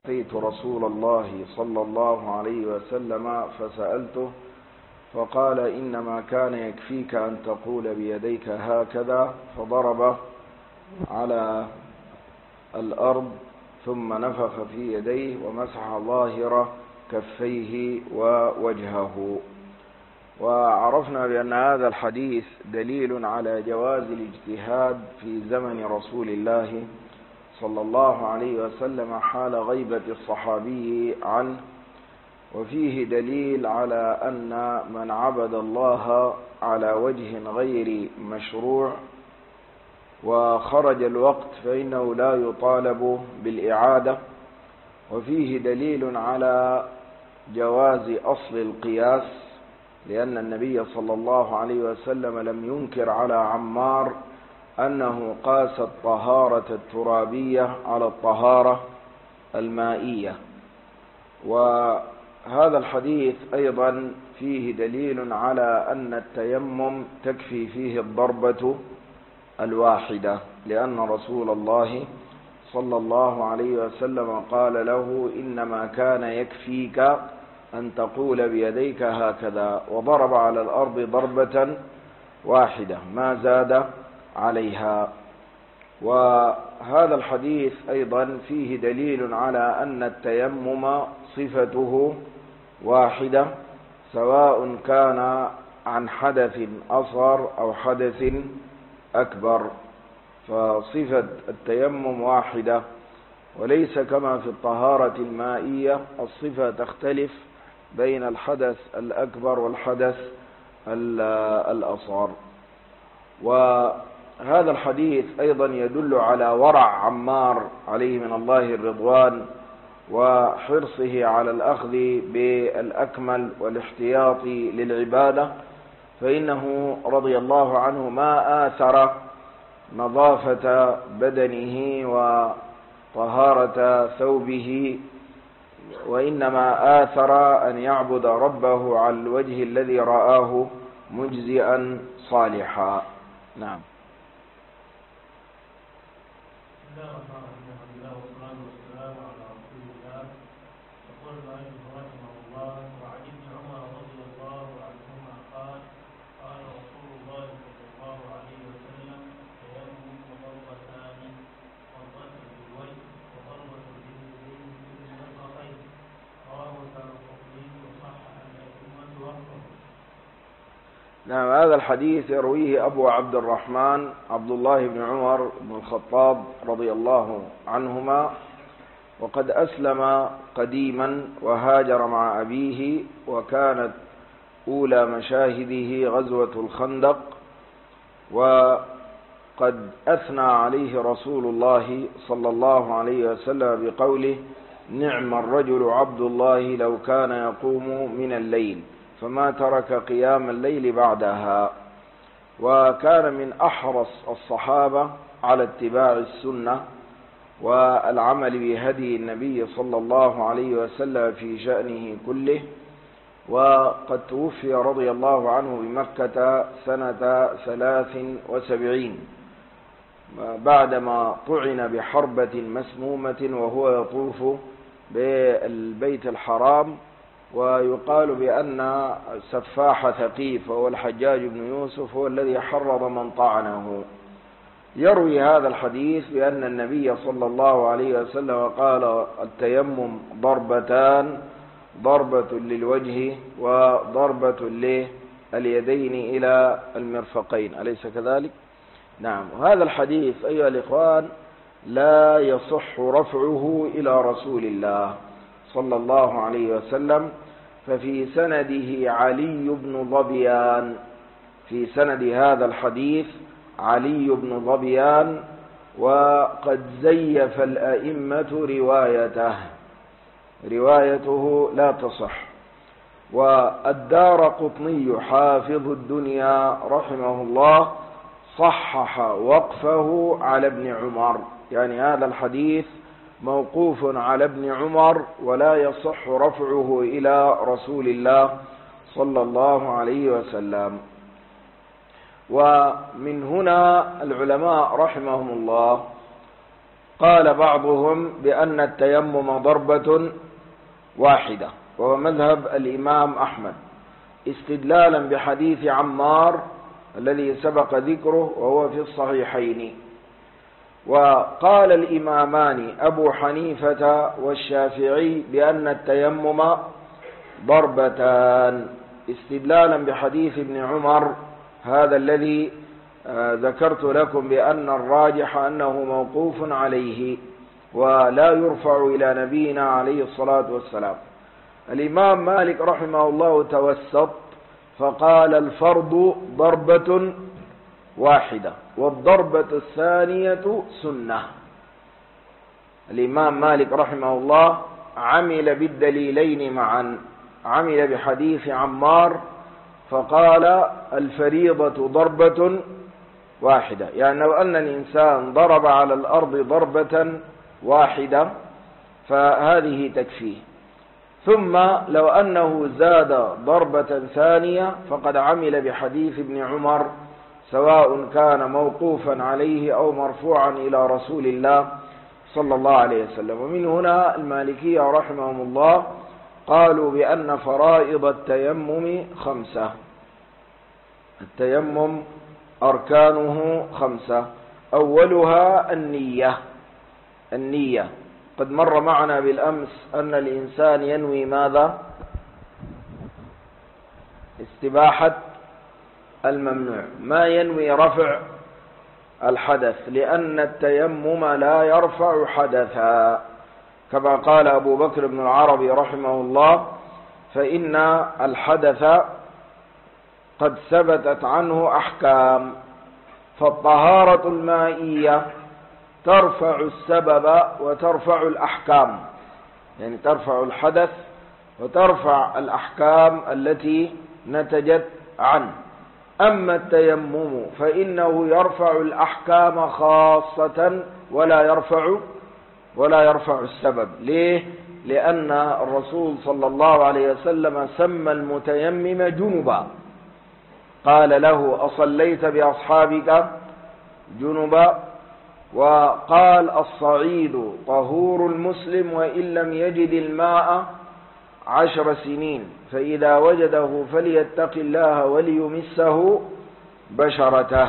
أتيت رسول الله صلى الله عليه وسلم فسألته فقال إنما كان يكفيك أن تقول بيديك هكذا، فضرب على الأرض ثم نفخ في يديه ومسح ظاهر كفيه ووجهه. وعرفنا بأن هذا الحديث دليل على جواز الاجتهاد في زمن رسول الله صلى الله عليه وسلم حال غيبة الصحابي عنه، وفيه دليل على أن من عبد الله على وجه غير مشروع وخرج الوقت فإنه لا يطالب بالإعادة، وفيه دليل على جواز أصل القياس، لأن النبي صلى الله عليه وسلم لم ينكر على عمار أنه قاس الطهارة الترابية على الطهارة المائية. وهذا الحديث أيضا فيه دليل على أن التيمم تكفي فيه الضربة الواحدة، لأن رسول الله صلى الله عليه وسلم قال له إنما كان يكفيك أن تقول بيديك هكذا، وضرب على الأرض ضربة واحدة ما زاد عليها. وهذا الحديث أيضا فيه دليل على أن التيمم صفته واحدة، سواء كان عن حدث أصغر أو حدث أكبر، فصفة التيمم واحدة، وليس كما في الطهارة المائية الصفة تختلف بين الحدث الأكبر والحدث الأصغر. وهذا الحديث أيضا يدل على ورع عمار عليه من الله الرضوان وحرصه على الأخذ بالأكمل والاحتياط للعبادة، فإنه رضي الله عنه ما آثر نظافة بدنه وطهارة ثوبه، وإنما آثر أن يعبد ربه على الوجه الذي رآه مجزئا صالحا. نعم. نعم، هذا الحديث يرويه أبو عبد الرحمن عبد الله بن عمر بن الخطاب رضي الله عنهما، وقد أسلم قديما وهاجر مع أبيه، وكانت أولى مشاهده غزوة الخندق، وقد أثنى عليه رسول الله صلى الله عليه وسلم بقوله: نعم الرجل عبد الله لو كان يقوم من الليل، فما ترك قيام الليل بعدها. وكان من أحرص الصحابة على اتباع السنة والعمل بهدي النبي صلى الله عليه وسلم في شأنه كله، وقد توفي رضي الله عنه بمكة سنة 73 بعدما طعن بحربة مسمومة وهو يطوف بالبيت الحرام، ويقال بأن سفاح ثقيف وهو الحجاج بن يوسف هو الذي حرض من طعنه. يروي هذا الحديث بأن النبي صلى الله عليه وسلم قال: التيمم ضربتان، ضربة للوجه وضربة لليدين إلى المرفقين، أليس كذلك؟ نعم. وهذا الحديث أيها الإخوان لا يصح رفعه إلى رسول الله صلى الله عليه وسلم، ففي سنده علي بن ظبيان، في سند هذا الحديث علي بن ظبيان، وقد زيف الأئمة روايته لا تصح. والدارقطني حافظ الدنيا رحمه الله صحح وقفه على ابن عمر، يعني هذا الحديث موقوف على ابن عمر ولا يصح رفعه إلى رسول الله صلى الله عليه وسلم. ومن هنا العلماء رحمهم الله قال بعضهم بأن التيمم ضربة واحدة، وهو مذهب الإمام أحمد، استدلالا بحديث عمار الذي سبق ذكره وهو في الصحيحين. وقال الإمامان أبو حنيفة والشافعي بأن التيمم ضربتان، استدلالا بحديث ابن عمر هذا الذي ذكرت لكم بأن الراجح أنه موقوف عليه ولا يرفع إلى نبينا عليه الصلاة والسلام. الإمام مالك رحمه الله توسط فقال الفرض ضربة واحدة والضربة الثانية سنة. الإمام مالك رحمه الله عمل بالدليلين معا، عمل بحديث عمار فقال الفريضة ضربة واحدة، يعني لو أن الإنسان ضرب على الأرض ضربة واحدة فهذه تكفيه، ثم لو أنه زاد ضربة ثانية فقد عمل بحديث ابن عمر سواء كان موقوفا عليه أو مرفوعا إلى رسول الله صلى الله عليه وسلم. ومن هنا المالكية رحمهم الله قالوا بأن فرائض التيمم 5، التيمم أركانه 5، أولها النية. قد مر معنا بالأمس أن الإنسان ينوي ماذا؟ استباحة الممنوع، ما ينوي رفع الحدث، لأن التيمم لا يرفع حدثا، كما قال أبو بكر بن العربي رحمه الله فإن الحدث قد ثبتت عنه أحكام، فالطهارة المائية ترفع السبب وترفع الأحكام، يعني ترفع الحدث وترفع الأحكام التي نتجت عنه. أما التيمم فإنه يرفع الأحكام خاصة ولا يرفع السبب. ليه؟ لأن الرسول صلى الله عليه وسلم سمى المتيمم جنبا، قال له أصليت بأصحابك جنبا، وقال الصعيد طهور المسلم وإن لم يجد الماء 10 سنين، فإذا وجده فليتق الله وليمسه بشرته.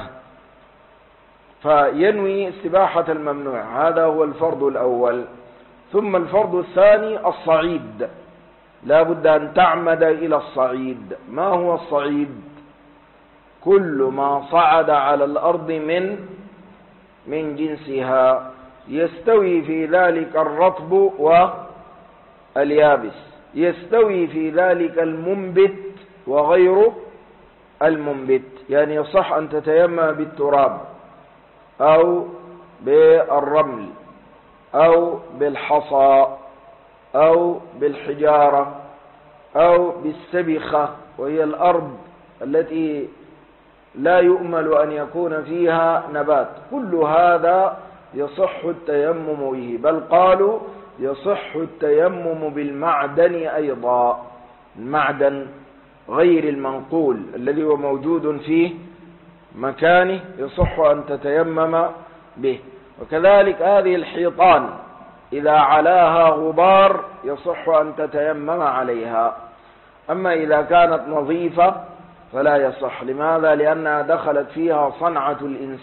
فينوي استباحة الممنوع، هذا هو الفرض الأول. ثم الفرض الثاني الصعيد، لا بد أن تعمد إلى الصعيد. ما هو الصعيد؟ كل ما صعد على الأرض من جنسها، يستوي في ذلك الرطب واليابس، يستوي في ذلك المنبت وغير المنبت، يعني يصح أن تتيمم بالتراب أو بالرمل أو بالحصى أو بالحجارة أو بالسبخة، وهي الأرض التي لا يؤمل أن يكون فيها نبات. كل هذا يصح التيمم به، بل قالوا يصح التيمم بالمعدن أيضا، المعدن غير المنقول الذي هو موجود في مكانه يصح أن تتيمم به. وكذلك هذه الحيطان إذا علاها غبار يصح أن تتيمم عليها. أما إذا كانت نظيفة فلا يصح. لماذا؟ لأنها دخلت فيها صنعة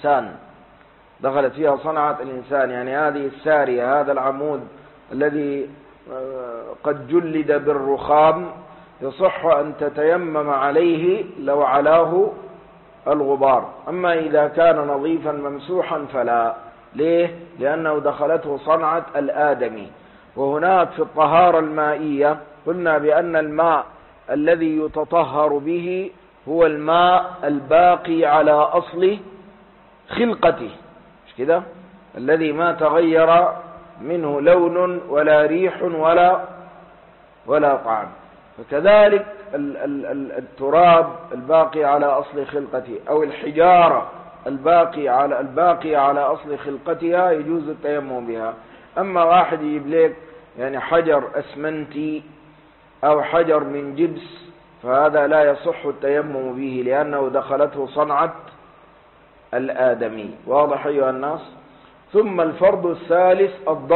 الإنسان، يعني هذه السارية، هذا العمود الذي قد جلد بالرخام يصح أن تتيمم عليه لو علاه الغبار. أما إذا كان نظيفا ممسوحا فلا. ليه؟ لأنه دخلته صنعة الآدمي. وهناك في الطهارة المائية قلنا بأن الماء الذي يتطهر به هو الماء الباقي على أصل خلقته، مش كده؟ الذي ما تغير منه لون ولا ريح ولا طعم. فكذلك التراب الباقي على أصل خلقته أو الحجارة الباقي على أصل خلقتها يجوز التيمم بها. أما واحد يجيب لك يعني حجر أسمنتي أو حجر من جبس فهذا لا يصح التيمم به، لأنه دخلته صنعة الآدمي. واضح أيها الناس؟ ثم الفرض الثالث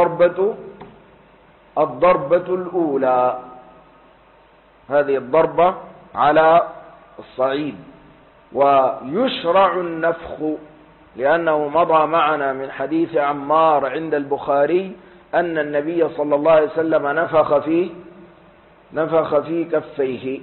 الضربة الأولى، هذه الضربة على الصعيد. ويشرع النفخ، لأنه مضى معنا من حديث عمار عند البخاري أن النبي صلى الله عليه وسلم نفخ في كفيه.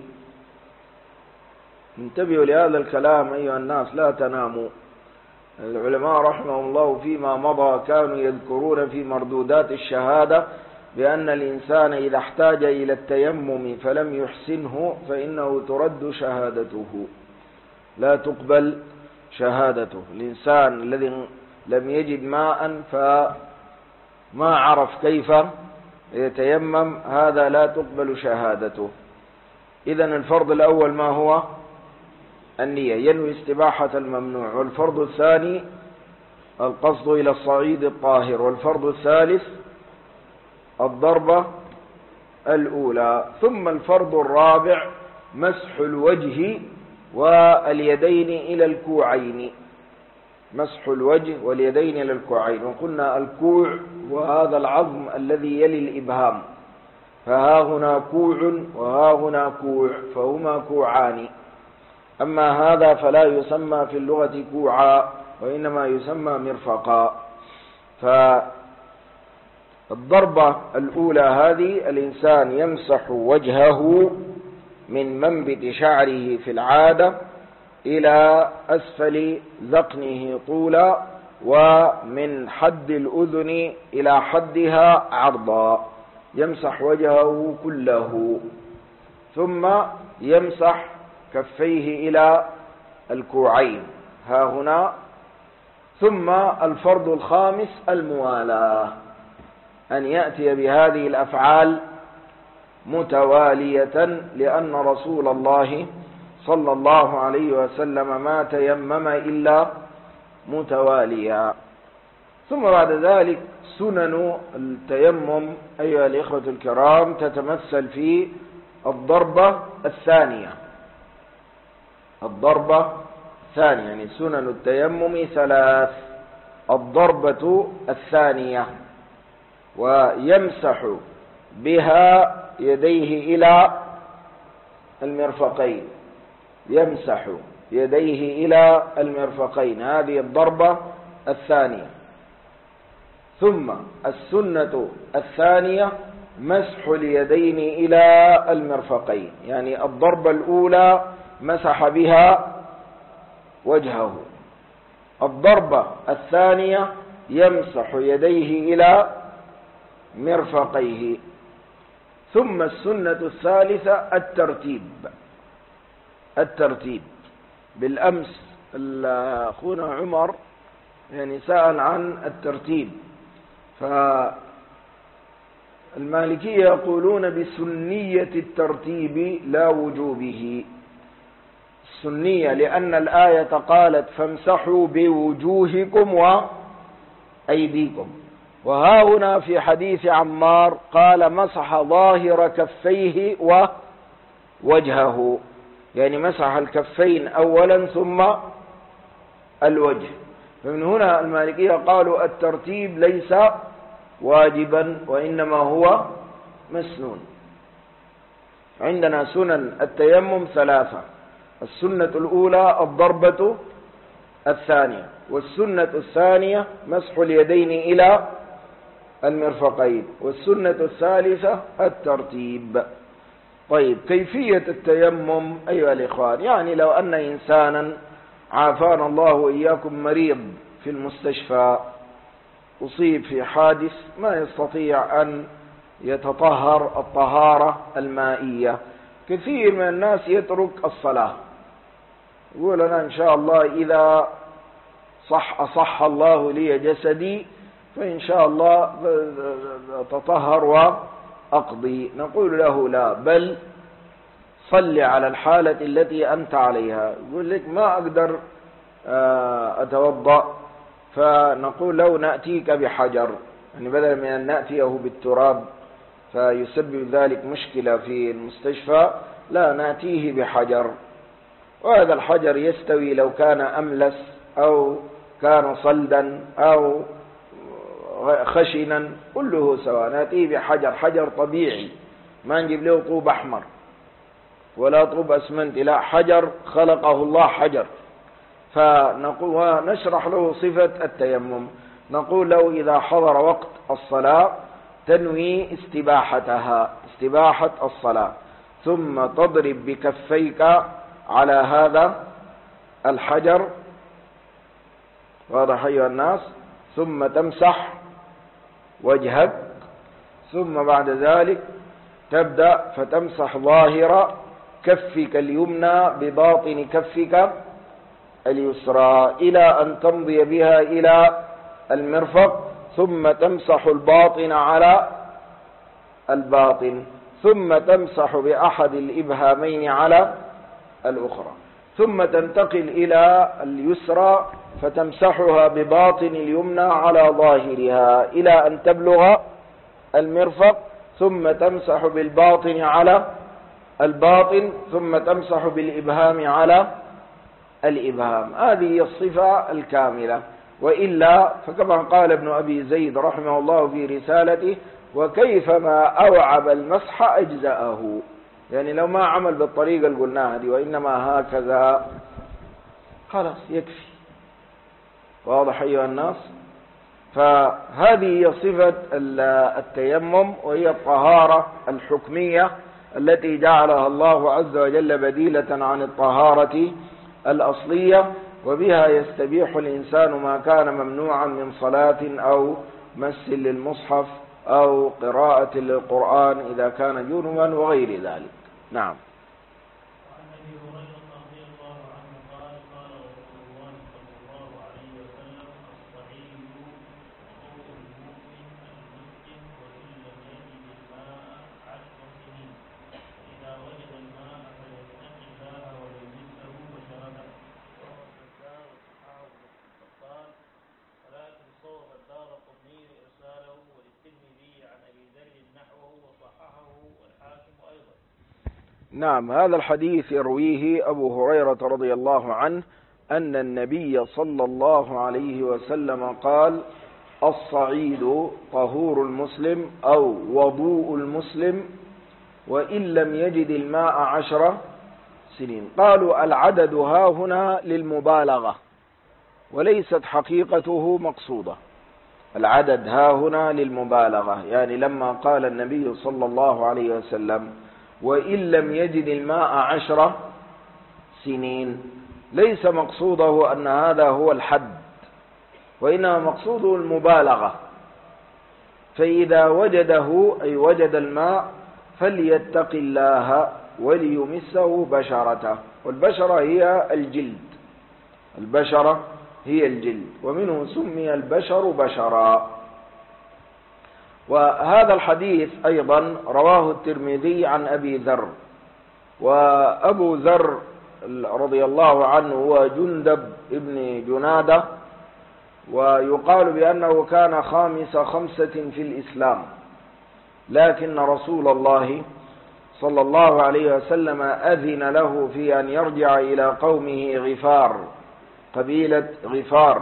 انتبهوا لهذا الكلام أيها الناس، لا تناموا. العلماء رحمهم الله فيما مضى كانوا يذكرون في مردودات الشهادة بأن الإنسان إذا احتاج إلى التيمم فلم يحسنه فإنه ترد شهادته، لا تقبل شهادته. الإنسان الذي لم يجد ماء فما عرف كيف يتيمم، هذا لا تقبل شهادته. إذن الفرض الأول ما هو؟ النية، ينوي استباحة الممنوع. والفرض الثاني القصد إلى الصعيد الطاهر. والفرض الثالث الضربة الأولى. ثم الفرض الرابع مسح الوجه واليدين إلى الكوعين. مسح الوجه واليدين إلى الكوعين. وقلنا الكوع وهذا العظم الذي يلي الإبهام، فها هنا كوع وها هنا كوع، فهما كوعان. أما هذا فلا يسمى في اللغة كوعا، وإنما يسمى مرفقا. فالضربة الأولى هذه الإنسان يمسح وجهه من منبت شعره في العادة إلى أسفل ذقنه طولا، ومن حد الأذن إلى حدها عرضا، يمسح وجهه كله. ثم يمسح كفيه إلى الكوعين ها هنا. ثم الفرض الخامس الموالاة، أن يأتي بهذه الأفعال متوالية، لأن رسول الله صلى الله عليه وسلم ما تيمم إلا متواليا. ثم بعد ذلك سنن التيمم أيها الإخوة الكرام تتمثل في الضربة الثانية. الضربة الثانية يعني سنن التيمم ثلاث. الضربة الثانية، ويمسح بها يديه إلى المرفقين. يمسح يديه إلى المرفقين، هذه الضربة الثانية. ثم السنة الثانية مسح اليدين إلى المرفقين، يعني الضربة الأولى مسح بها وجهه، الضربة الثانية يمسح يديه إلى مرفقيه. ثم السنة الثالثة الترتيب. بالأمس أخونا عمر يعني سأل عن الترتيب، فالمالكية يقولون بسنية الترتيب لا وجوبه. السنية لأن الآية قالت فامسحوا بوجوهكم وأيديكم، وها هنا في حديث عمار قال مسح ظاهر كفيه ووجهه، يعني مسح الكفين أولا ثم الوجه. فمن هنا المالكية قالوا الترتيب ليس واجبا وإنما هو مسنون. عندنا سنن التيمم ثلاثة: السنة الأولى الضربة الثانية، والسنة الثانية مسح اليدين إلى المرفقين، والسنة الثالثة الترتيب. طيب كيفية التيمم أيها الإخوان؟ يعني لو أن إنسانا عافانا الله وإياكم مريض في المستشفى أصيب في حادث ما يستطيع أن يتطهر الطهارة المائية، كثير من الناس يترك الصلاة، يقول أنا إن شاء الله إذا أصح الله لي جسدي فإن شاء الله تطهر وأقضي. نقول له لا، بل صل على الحالة التي أنت عليها. يقول لك ما أقدر أتوضأ، فنقول له نأتيك بحجر، يعني بدل من أن نأتيه بالتراب فيسبب ذلك مشكلة في المستشفى، لا، نأتيه بحجر، وهذا الحجر يستوي لو كان أملس أو كان صلدا أو خشنا كله سواء. نأتيه بحجر، حجر طبيعي، ما نجيب له طوب أحمر ولا طوب أسمنت، لا، حجر خلقه الله حجر. فنقول ونشرح له صفة التيمم، نقول له إذا حضر وقت الصلاة تنوي استباحتها، استباحة الصلاة، ثم تضرب بكفيك على هذا الحجر، واضح أيها الناس، ثم تمسح وجهك، ثم بعد ذلك تبدأ فتمسح ظاهر كفك اليمنى بباطن كفك اليسرى إلى أن تمضي بها إلى المرفق، ثم تمسح الباطن على الباطن، ثم تمسح بأحد الإبهامين على الأخرى، ثم تنتقل إلى اليسرى فتمسحها بباطن اليمنى على ظاهرها إلى أن تبلغ المرفق، ثم تمسح بالباطن على الباطن، ثم تمسح بالإبهام على الإبهام. هذه الصفة الكاملة. وإلا فكما قال ابن أبي زيد رحمه الله في رسالته: وكيفما أوعب المسح أجزأه، يعني لو ما عمل بالطريقة اللي قلناها دي وإنما هكذا خلاص يكفي. واضح أيها الناس؟ فهذه هي صفة التيمم، وهي الطهارة الحكمية التي جعلها الله عز وجل بديلة عن الطهارة الأصلية، وبها يستبيح الإنسان ما كان ممنوعا من صلاة أو مس للمصحف أو قراءة للقرآن إذا كان جنبا وغير ذلك. نعم. نعم، هذا الحديث يرويه أبو هريرة رضي الله عنه أن النبي صلى الله عليه وسلم قال: الصعيد طهور المسلم أو وضوء المسلم وإن لم يجد الماء 10 سنين. قالوا العدد ها هنا للمبالغة وليست حقيقته مقصودة. العدد ها هنا للمبالغة، يعني لما قال النبي صلى الله عليه وسلم: وإن لم يجد الماء 10 سنين، ليس مقصوده أن هذا هو الحد، وإنما مقصوده المبالغة. فإذا وجده أي وجد الماء فليتق الله وليمسه بشرته، والبشرة هي الجلد، البشرة هي الجلد، ومنه سمي البشر بشرا. وهذا الحديث أيضا رواه الترمذي عن أبي ذر، وأبو ذر رضي الله عنه هو جندب ابن جنادة، ويقال بأنه كان خامس 5 في الإسلام، لكن رسول الله صلى الله عليه وسلم أذن له في أن يرجع إلى قومه غفار، قبيلة غفار،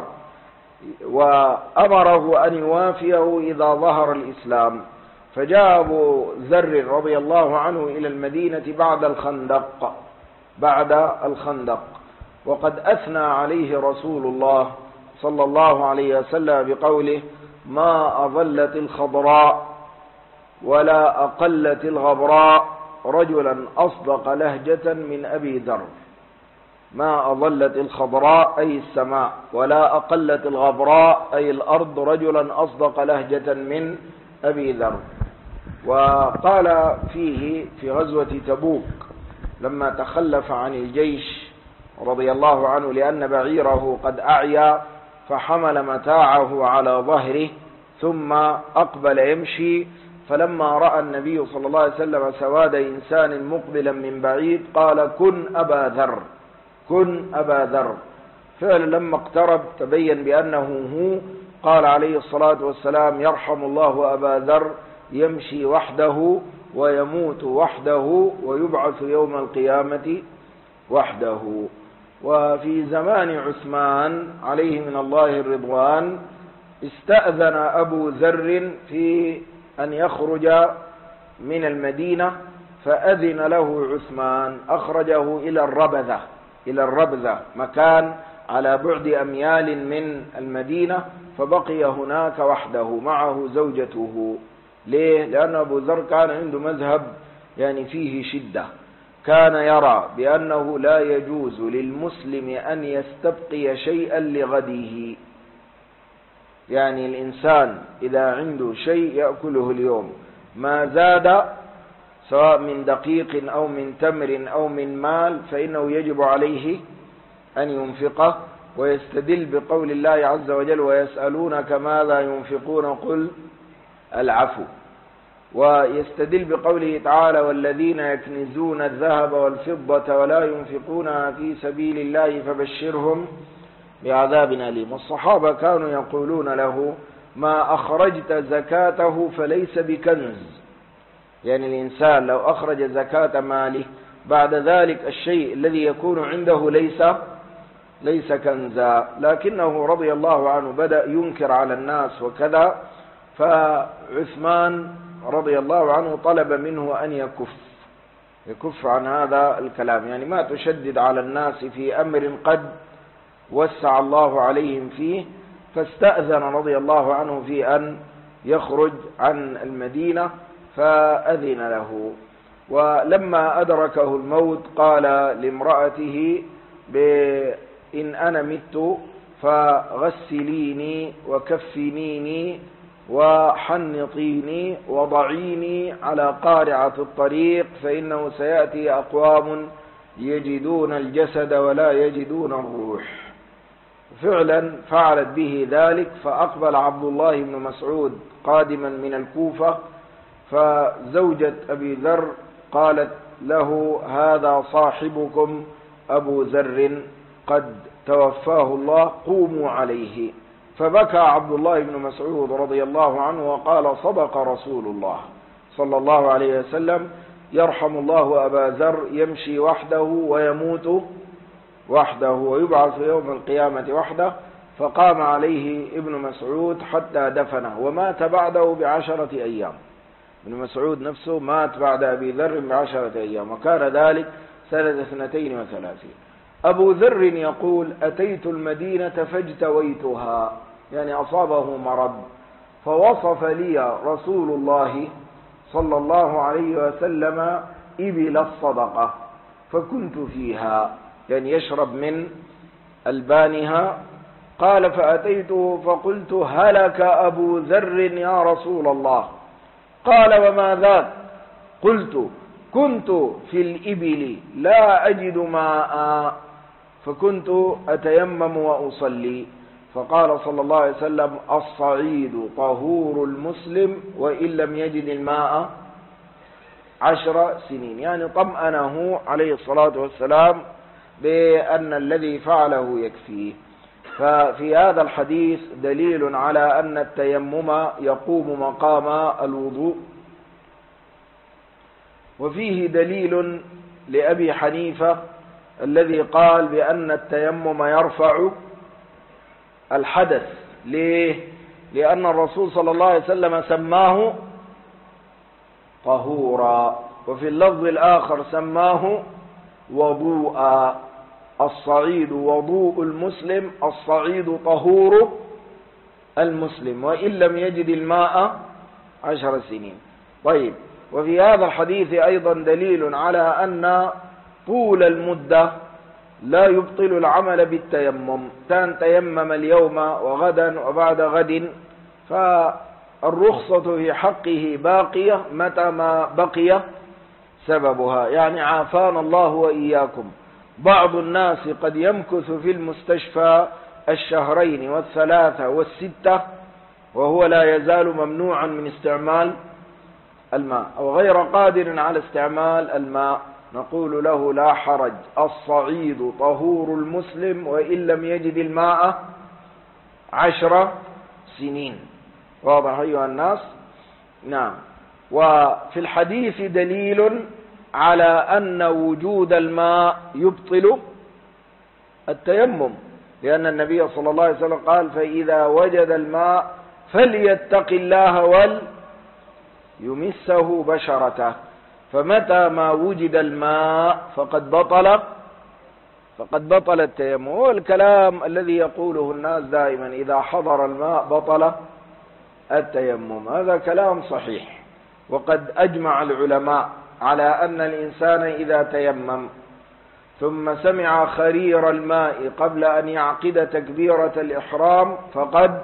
وأمره أن يوافيه إذا ظهر الإسلام. فجاء أبو ذر رضي الله عنه إلى المدينة بعد الخندق، وقد أثنى عليه رسول الله صلى الله عليه وسلم بقوله: ما أظلت الخضراء ولا أقلت الغبراء رجلا أصدق لهجة من أبي ذر. ما أظلت الخضراء أي السماء، ولا أقلت الغبراء أي الأرض رجلا أصدق لهجة من أبي ذر. وقال فيه في غزوة تبوك لما تخلف عن الجيش رضي الله عنه لأن بعيره قد أعيا، فحمل متاعه على ظهره ثم أقبل يمشي، فلما رأى النبي صلى الله عليه وسلم سواد إنسان مقبلا من بعيد قال: كن أبا ذر، كن أبا ذر. فعلا لما اقترب تبين بأنه هو، قال عليه الصلاة والسلام: يرحم الله أبا ذر، يمشي وحده ويموت وحده ويبعث يوم القيامة وحده. وفي زمان عثمان عليه من الله الرضوان استأذن أبو ذر في أن يخرج من المدينة، فأذن له عثمان، أخرجه إلى الربذة مكان على بعد أميال من المدينة، فبقي هناك وحده معه زوجته. ليه؟ لأن أبو ذر كان عنده مذهب يعني فيه شدة، كان يرى بأنه لا يجوز للمسلم أن يستبقي شيئا لغده. يعني الإنسان إذا عنده شيء يأكله اليوم ما زاد سواء من دقيق أو من تمر أو من مال فإنه يجب عليه أن ينفقه، ويستدل بقول الله عز وجل: ويسألونك ماذا ينفقون قل العفو. ويستدل بقوله تعالى: والذين يكنزون الذهب والفضة ولا ينفقونها في سبيل الله فبشرهم بعذاب أليم. والصحابة كانوا يقولون له: ما أخرجت زكاته فليس بكنز. يعني الإنسان لو أخرج زكاة ماله بعد ذلك الشيء الذي يكون عنده ليس كنزا، لكنه رضي الله عنه بدأ ينكر على الناس وكذا، فعثمان رضي الله عنه طلب منه أن يكف عن هذا الكلام، يعني ما تشدد على الناس في أمر قد وسع الله عليهم فيه. فاستأذن رضي الله عنه في أن يخرج عن المدينة، فأذن له. ولما أدركه الموت قال لامرأته: إن أنا مت فغسليني وكفنيني وحنطيني وضعيني على قارعة الطريق، فإنه سيأتي أقوام يجدون الجسد ولا يجدون الروح. فعلا فعلت به ذلك، فأقبل عبد الله بن مسعود قادما من الكوفة، فزوجة أبي ذر قالت له: هذا صاحبكم أبو ذر قد توفاه الله، قوموا عليه. فبكى عبد الله بن مسعود رضي الله عنه وقال: صدق رسول الله صلى الله عليه وسلم، يرحم الله أبا ذر، يمشي وحده ويموت وحده ويبعث يوم القيامة وحده. فقام عليه ابن مسعود حتى دفنه، ومات بعده ب10 أيام. ابن مسعود نفسه مات بعد أبي ذر ب10 أيام، وكان ذلك سنة 32. أبو ذر يقول: أتيت المدينة فاجتويتها، يعني أصابه مرض، فوصف لي رسول الله صلى الله عليه وسلم إبل الصدقة، فكنت فيها، يعني يشرب من ألبانها. قال: فأتيته فقلت: هلك أبو ذر يا رسول الله. قال: وما ذاك؟ قلت: كنت في الإبل لا أجد ماء، فكنت أتيمم وأصلي. فقال صلى الله عليه وسلم: الصعيد طهور المسلم وإن لم يجد الماء 10 سنين. يعني طمأنه عليه الصلاة والسلام بأن الذي فعله يكفيه. ففي هذا الحديث دليل على أن التيمم يقوم مقام الوضوء، وفيه دليل لأبي حنيفة الذي قال بأن التيمم يرفع الحدث. ليه؟ لأن الرسول صلى الله عليه وسلم سماه طهورا، وفي اللفظ الآخر سماه وضوءا. الصعيد وضوء المسلم، الصعيد طهور المسلم وإن لم يجد الماء 10 سنين. طيب، وفي هذا الحديث أيضا دليل على أن طول المدة لا يبطل العمل بالتيمم. كان تيمم اليوم وغدا وبعد غد، فالرخصة في حقه باقية متى ما بقي سببها. يعني عافانا الله وإياكم، بعض الناس قد يمكث في المستشفى 2 و3 و6 وهو لا يزال ممنوعا من استعمال الماء أو غير قادر على استعمال الماء. نقول له: لا حرج، الصعيد طهور المسلم وإن لم يجد الماء 10 سنين. واضح أيها الناس؟ نعم. وفي الحديث دليل على أن وجود الماء يبطل التيمم، لأن النبي صلى الله عليه وسلم قال فإذا وجد الماء فليتق الله وليمسه بشرته. فمتى ما وجد الماء فقد بطل التيمم. هو الكلام الذي يقوله الناس دائما إذا حضر الماء بطل التيمم، هذا كلام صحيح. وقد أجمع العلماء على أن الإنسان إذا تيمم ثم سمع خرير الماء قبل أن يعقد تكبيرة الإحرام فقد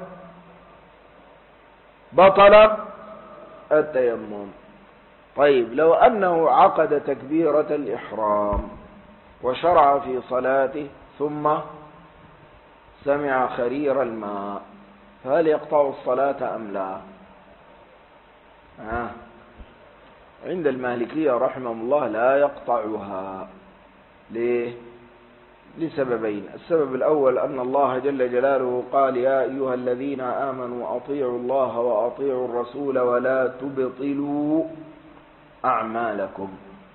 بطل التيمم. طيب لو أنه عقد تكبيرة الإحرام وشرع في صلاته ثم سمع خرير الماء فهل يقطع الصلاة أم لا؟ عند المالكية رحمه الله لا يقطعها. ليه؟ لسببين. السبب الأول أن الله جل جلاله قال يا أيها الذين آمنوا أطيعوا الله وأطيعوا الرسول ولا تبطلوا أعمالكم.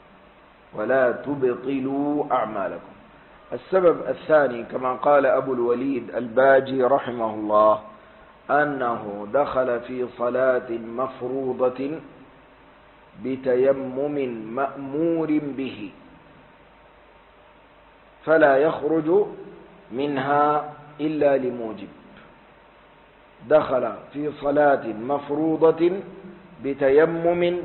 السبب الثاني كما قال أبو الوليد الباجي رحمه الله أنه دخل في صلاة مفروضة بتيمم مأمور به فلا يخرج منها إلا لموجب. دخل في صلاة مفروضة بتيمم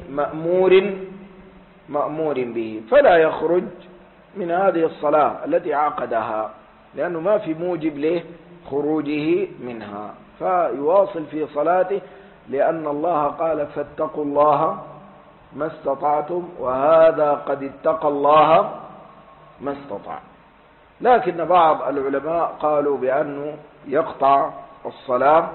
مأمور به فلا يخرج من هذه الصلاة التي عقدها، لأنه ما في موجب له خروجه منها، فيواصل في صلاته، لأن الله قال فاتقوا الله ما استطعتم، وهذا قد اتقى الله ما استطاع. لكن بعض العلماء قالوا بأنه يقطع الصلاة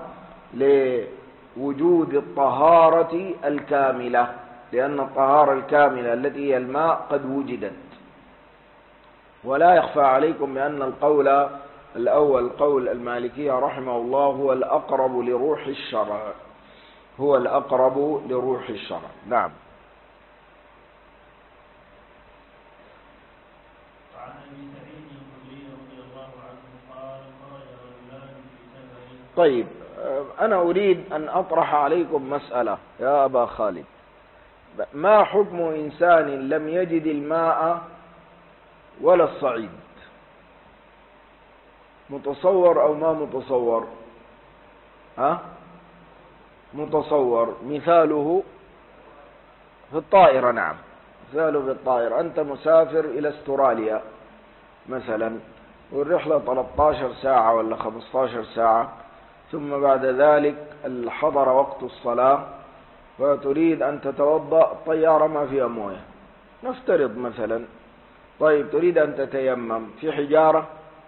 لوجود الطهارة الكاملة، لأن الطهارة الكاملة التي هي الماء قد وجدت. ولا يخفى عليكم بأن القول الأول قول المالكية رحمه الله هو الأقرب لروح الشرع. نعم. طيب أنا أريد أن أطرح عليكم مسألة يا أبا خالد. ما حكم إنسان لم يجد الماء ولا الصعيد؟ متصور أو ما متصور؟ متصور. مثاله في الطائرة. نعم، مثاله في الطائرة. أنت مسافر إلى استراليا مثلا، والرحلة 13 ساعة ولا 15 ساعة، ثم بعد ذلك حضر وقت الصلاة فتريد أن تتوضأ. الطيارة ما فيها موية نفترض مثلا. طيب تريد أن تتيمم، في حجارة؟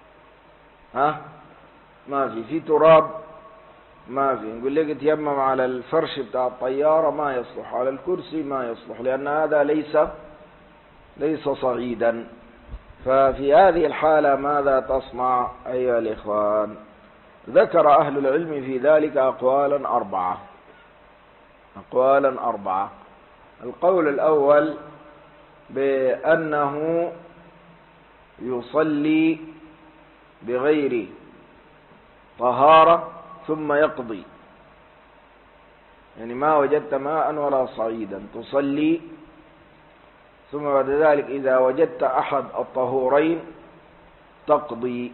ما في تراب؟ ما في. نقول لك تيمم على الفرش بتاع الطيارة، ما يصلح. على الكرسي ما يصلح، لأن هذا ليس صعيدا. ففي هذه الحالة ماذا تصنع أيها الإخوان؟ ذكر أهل العلم في ذلك أقوالا أربعة. القول الأول بأنه يصلي بغير طهارة ثم يقضي، يعني ما وجدت ماء ولا صعيدا تصلي، ثم بعد ذلك إذا وجدت أحد الطهورين تقضي.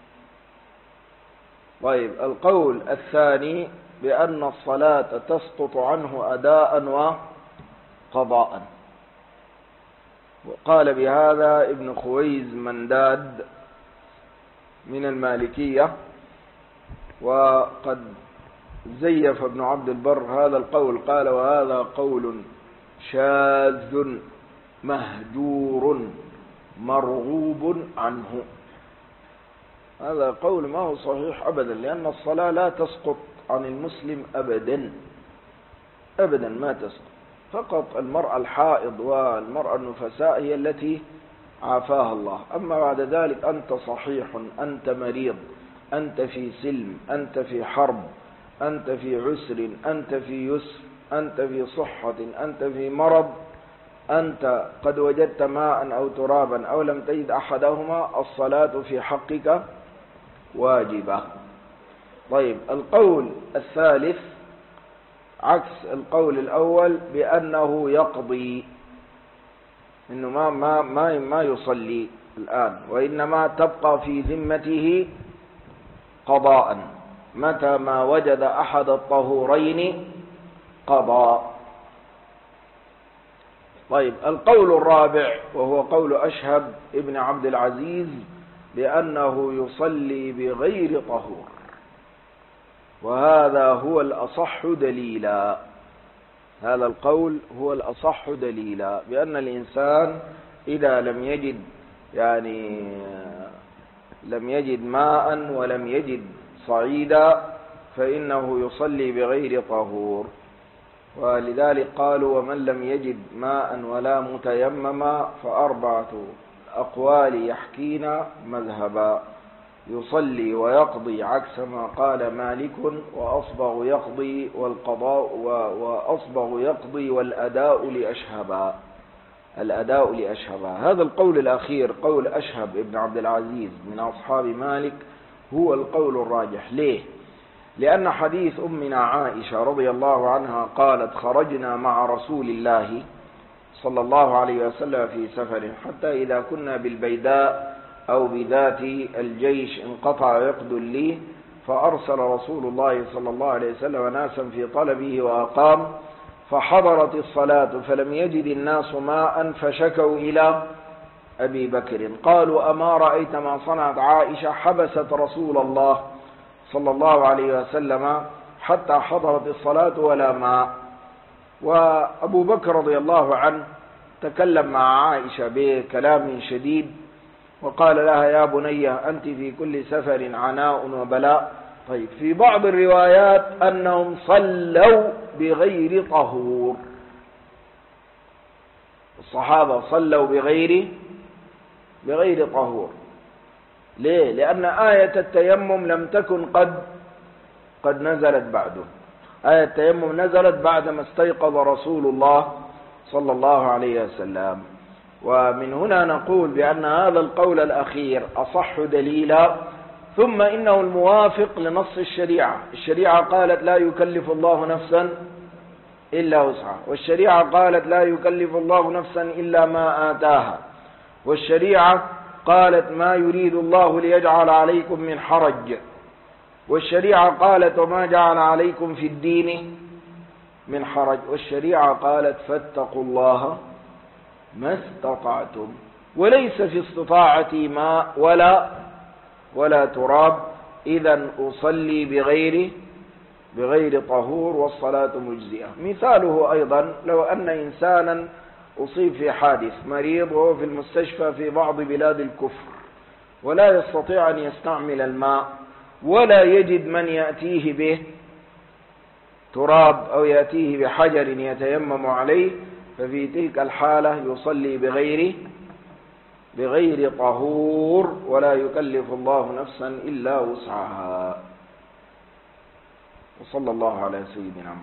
طيب القول الثاني بأن الصلاة تسقط عنه أداء وقضاء، وقال بهذا ابن خويز منداد من المالكية، وقد زيف ابن عبد البر هذا القول، قال وهذا قول شاذ مهجور مرغوب عنه. هذا قول ما هو صحيح أبدا، لأن الصلاة لا تسقط عن المسلم أبدا ما تسقط. فقط المرأة الحائض والمرأة النفساء هي التي عافاها الله. أما بعد ذلك أنت صحيح، أنت مريض، أنت في سلم، أنت في حرب، أنت في عسر، أنت في يسر، أنت في صحة، أنت في مرض، أنت قد وجدت ماء أو ترابا أو لم تجد أحدهما، الصلاة في حقك واجبة. طيب، القول الثالث عكس القول الأول بأنه يقضي، إنه ما يصلي الآن، وإنما تبقى في ذمته قضاء، متى ما وجد أحد الطهورين قضى. طيب، القول الرابع وهو قول أشهب ابن عبد العزيز بأنه يصلي بغير طهور، وهذا هو الأصح دليلا. هذا القول هو الأصح دليلا، بأن الإنسان إذا لم يجد ماء ولم يجد صعيدا فإنه يصلي بغير طهور. ولذلك قالوا: ومن لم يجد ماء ولا متيمما فأربعة أقوال يحكينا مذهبا: يصلي ويقضي عكس ما قال مالك، وأصبغ يقضي والأداء لأشهبا. الأداء لأشهبا. هذا القول الأخير، قول أشهب ابن عبد العزيز من أصحاب مالك، هو القول الراجح. ليه؟ لأن حديث أمنا عائشة رضي الله عنها قالت: خرجنا مع رسول الله صلى الله عليه وسلم في سفر، حتى إذا كنا بالبيداء أو بذات الجيش انقطع عقد لي، فأرسل رسول الله صلى الله عليه وسلم ناسا في طلبه وأقام، فحضرت الصلاة فلم يجد الناس ماء، فشكوا إلى أبي بكر قالوا: أما رأيت ما صنعت عائشة؟ حبست رسول الله صلى الله عليه وسلم حتى حضرت الصلاة ولا ماء. وأبو بكر رضي الله عنه تكلم مع عائشة بكلام شديد، وقال لها: يا بني، أنت في كل سفر عناء وبلاء. طيب، في بعض الروايات أنهم صلوا بغير طهور، الصحابة صلوا بغير طهور. ليه؟ لأن آية التيمم لم تكن قد نزلت بعده. آية التيمم نزلت بعدما استيقظ رسول الله صلى الله عليه وسلم. ومن هنا نقول بأن هذا القول الأخير أصح دليلا، ثم إنه الموافق لنص الشريعة. الشريعة قالت: لا يكلف الله نفسا إلا وسعها، والشريعة قالت: لا يكلف الله نفسا إلا ما آتاها، والشريعة قالت: ما يريد الله ليجعل عليكم من حرج، والشريعة قالت: وما جعل عليكم في الدين من حرج، والشريعة قالت: فاتقوا الله ما استطعتم. وليس في استطاعتي ماء ولا تراب، إذن أصلي بغير طهور والصلاة مجزئة. مثاله أيضا لو أن إنسانا أصيب في حادث، مريض وهو في المستشفى في بعض بلاد الكفر، ولا يستطيع أن يستعمل الماء، ولا يجد من يأتيه به تراب أو يأتيه بحجر يتيمم عليه، ففي تلك الحالة يصلي بغير طهور، ولا يكلف الله نفسا إلا وسعها. وصلى الله على سيدنا محمد.